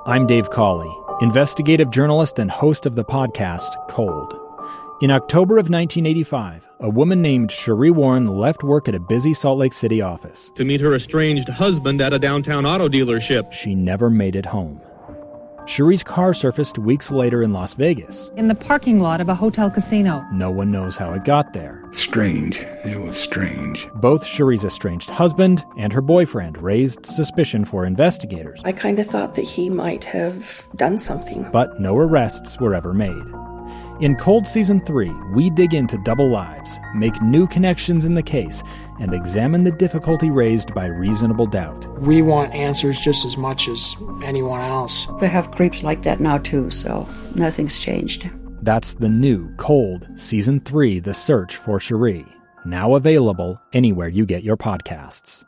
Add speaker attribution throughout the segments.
Speaker 1: I'm Dave Cawley, investigative journalist and host of the podcast Cold. In October of 1985, a woman named Cherie Warren left work at a busy Salt Lake City office
Speaker 2: to meet her estranged husband at a downtown auto dealership.
Speaker 1: She never made it home. Cherie's car surfaced weeks later in Las Vegas.
Speaker 3: In the parking lot of a hotel casino.
Speaker 1: No one knows how it got there.
Speaker 4: Strange. It was strange.
Speaker 1: Both Cherie's estranged husband and her boyfriend raised suspicion for investigators.
Speaker 5: I kind of thought that he might have done something.
Speaker 1: But no arrests were ever made. In Cold Season 3, we dig into double lives, make new connections in the case, and examine the difficulty raised by reasonable doubt.
Speaker 6: We want answers just as much as anyone else.
Speaker 7: They have creeps like that now too, so nothing's changed.
Speaker 1: That's the new Cold Season 3, The Search for Cherie, now available anywhere you get your podcasts.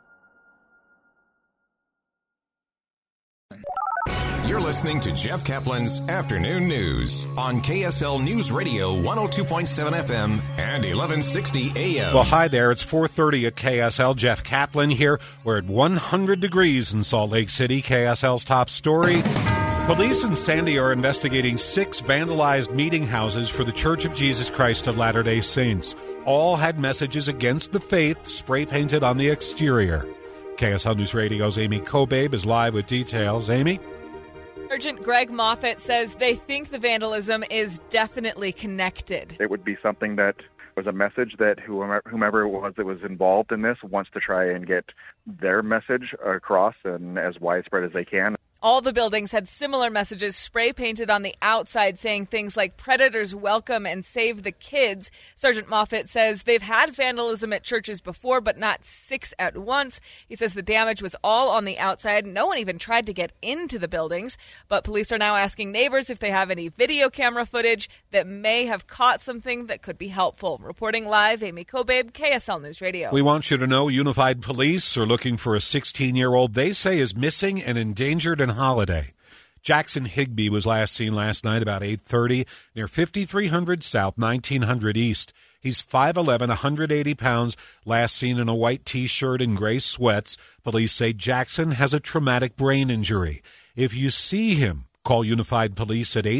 Speaker 8: You're listening to Jeff Kaplan's Afternoon News on KSL News Radio 102.7 FM and 1160 AM.
Speaker 9: Well, hi there. It's 4:30 at KSL. Jeff Kaplan here. We're at 100 degrees in Salt Lake City. KSL's top story. Police in Sandy are investigating 6 vandalized meeting houses for the Church of Jesus Christ of Latter-day Saints. All had messages against the faith spray-painted on the exterior. KSL News Radio's Amy Kobabe is live with details. Amy?
Speaker 10: Sergeant Greg Moffat says they think the vandalism is definitely connected.
Speaker 11: It would be something that was a message that whomever it was that was involved in this wants to try and get their message across and as widespread as they can.
Speaker 10: All the buildings had similar messages spray painted on the outside saying things like "Predators welcome" and "Save the kids." Sergeant Moffat says they've had vandalism at churches before, but not 6 at once. He says the damage was all on the outside. No one even tried to get into the buildings. But police are now asking neighbors if they have any video camera footage that may have caught something that could be helpful. Reporting live, Amy Kobabe, KSL News Radio.
Speaker 9: We want you to know Unified Police are looking for a 16-year-old they say is missing and endangered in Holiday. Jackson Higby was last seen last night about 8:30 near 5300 South, 1900 East. He's 5'11", 180 pounds, last seen in a white T-shirt and gray sweats. Police say Jackson has a traumatic brain injury. If you see him, call Unified Police at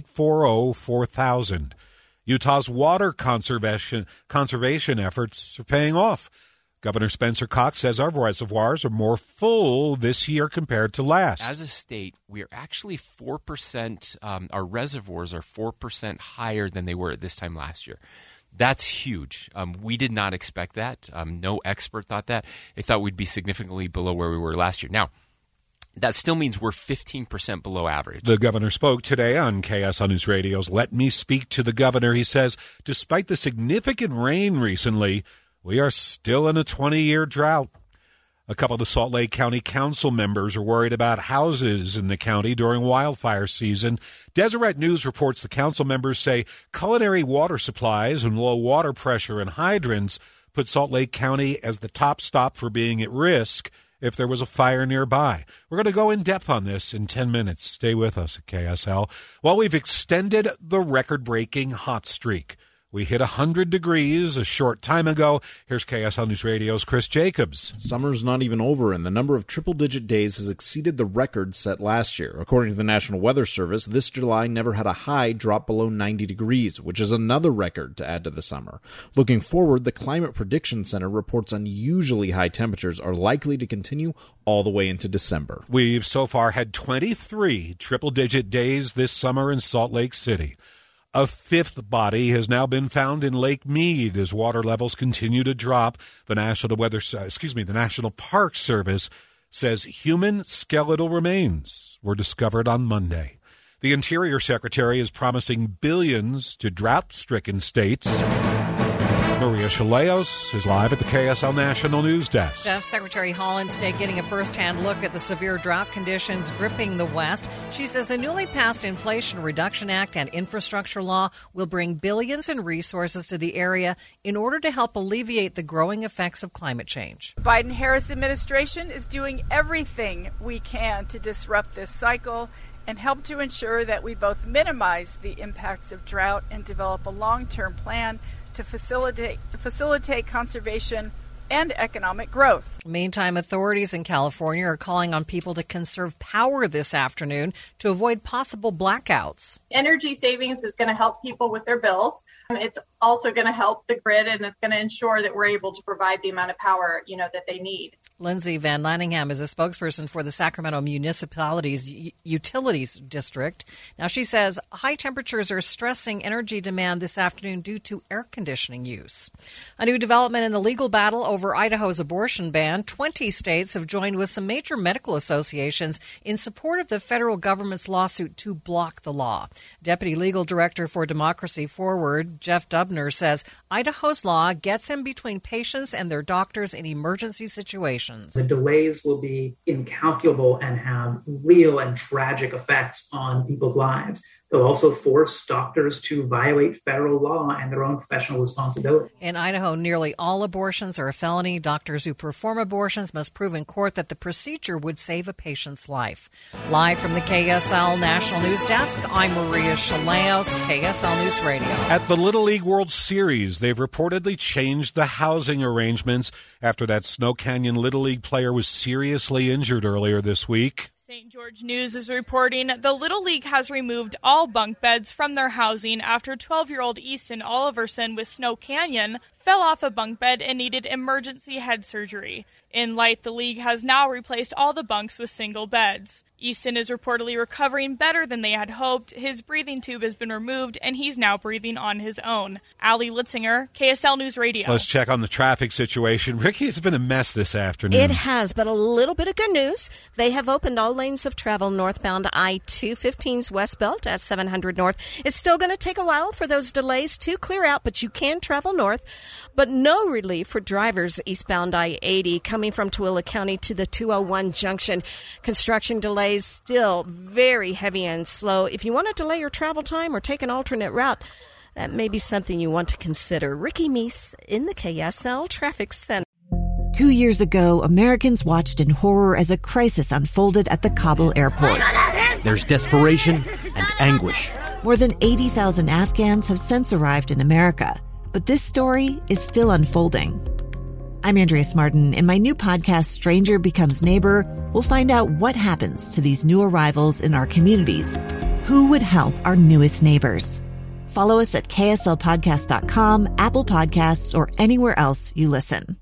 Speaker 9: 840-4000. Utah's water conservation efforts are paying off. Governor Spencer Cox says our reservoirs are more full this year compared to last.
Speaker 12: As a state, we are actually 4%, our reservoirs are 4% higher than they were at this time last year. That's huge. We did not expect that. No expert thought that. They thought we'd be significantly below where we were last year. Now, that still means we're 15% below average.
Speaker 9: The governor spoke today on KSL News Radio's Let Me Speak to the Governor. He says, despite the significant rain recently, we are still in a 20-year drought. A couple of the Salt Lake County Council members are worried about houses in the county during wildfire season. Deseret News reports the council members say culinary water supplies and low water pressure and hydrants put Salt Lake County as the top stop for being at risk if there was a fire nearby. We're going to go in depth on this in 10 minutes. Stay with us at KSL. Well, we've extended the record-breaking hot streak. We hit 100 degrees a short time ago. Here's KSL News Radio's Chris Jacobs.
Speaker 13: Summer's not even over, and the number of triple-digit days has exceeded the record set last year. According to the National Weather Service, this July never had a high drop below 90 degrees, which is another record to add to the summer. Looking forward, the Climate Prediction Center reports unusually high temperatures are likely to continue all the way into December.
Speaker 9: We've so far had 23 triple-digit days this summer in Salt Lake City. A 5th body has now been found in Lake Mead as water levels continue to drop. The National Park Service says human skeletal remains were discovered on Monday. The Interior Secretary is promising billions to drought-stricken states. Maria Chaleos is live at the KSL National News Desk.
Speaker 14: Jeff, Secretary Haaland today getting a first-hand look at the severe drought conditions gripping the West. She says the newly passed Inflation Reduction Act and infrastructure law will bring billions in resources to the area in order to help alleviate the growing effects of climate change.
Speaker 15: The Biden-Harris administration is doing everything we can to disrupt this cycle and help to ensure that we both minimize the impacts of drought and develop a long-term plan to facilitate conservation and economic growth.
Speaker 14: Meantime, authorities in California are calling on people to conserve power this afternoon to avoid possible blackouts.
Speaker 16: Energy savings is going to help people with their bills. It's also going to help the grid, and it's going to ensure that we're able to provide the amount of power, that they need.
Speaker 14: Lindsay Van Lanningham is a spokesperson for the Sacramento Municipality's Utilities District. Now, she says high temperatures are stressing energy demand this afternoon due to air conditioning use. A new development in the legal battle over Idaho's abortion ban. 20 states have joined with some major medical associations in support of the federal government's lawsuit to block the law. Deputy Legal Director for Democracy Forward, Jeff Dubner, says Idaho's law gets in between patients and their doctors in emergency situations.
Speaker 17: The delays will be incalculable and have real and tragic effects on people's lives. They'll also force doctors to violate federal law and their own professional responsibility.
Speaker 14: In Idaho, nearly all abortions are a felony. Doctors who perform abortions must prove in court that the procedure would save a patient's life. Live from the KSL National News Desk, I'm Maria Chaleos, KSL News Radio.
Speaker 9: At the Little League World Series, they've reportedly changed the housing arrangements after that Snow Canyon Little League player was seriously injured earlier this week.
Speaker 18: St. George News is reporting the Little League has removed all bunk beds from their housing after 12-year-old Easton Oliverson with Snow Canyon fell off a bunk bed and needed emergency head surgery. In light, the league has now replaced all the bunks with single beds. Easton is reportedly recovering better than they had hoped. His breathing tube has been removed, and he's now breathing on his own. Allie Litzinger, KSL News Radio.
Speaker 9: Let's check on the traffic situation. Ricky, it's been a mess this afternoon.
Speaker 19: It has, but a little bit of good news. They have opened all lanes of travel northbound I-215's West Belt at 700 North. It's still going to take a while for those delays to clear out, but you can travel north. But no relief for drivers eastbound I-80 coming from Tooele County to the 201 junction. Construction delays still very heavy and slow. If you want to delay your travel time or take an alternate route, that may be something you want to consider. Ricky Meese in the KSL Traffic Center.
Speaker 20: 2 years ago, Americans watched in horror as a crisis unfolded at the Kabul airport.
Speaker 21: There's desperation and anguish.
Speaker 20: More than 80,000 Afghans have since arrived in America, but this story is still unfolding. I'm Andrea Smartin. In my new podcast, Stranger Becomes Neighbor, we'll find out what happens to these new arrivals in our communities. Who would help our newest neighbors? Follow us at kslpodcast.com, Apple Podcasts, or anywhere else you listen.